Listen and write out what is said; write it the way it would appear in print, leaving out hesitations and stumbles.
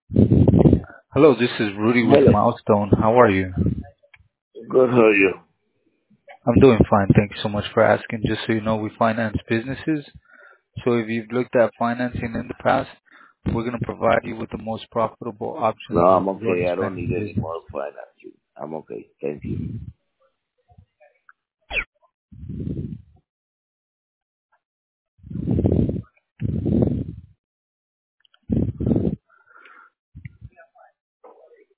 Hello, this is Rudy with Hello. Milestone. How are you? Good, how are you? I'm doing fine. Thank you so much for asking. Just so you know, we finance businesses. So if you've looked at financing in the past, we're going to provide you with the most profitable No, options on I'm your okay. I don't expanding need any business. more financing. I'm okay. Thank you.